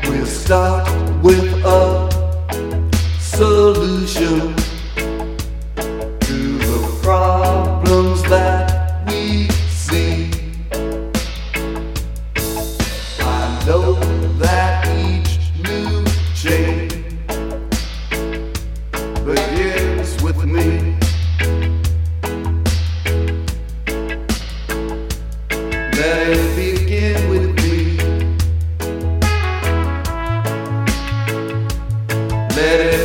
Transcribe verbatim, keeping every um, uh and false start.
We'll start with a solution to the problems that we see. I know that each new change begins with me. Let it begin with me. Let it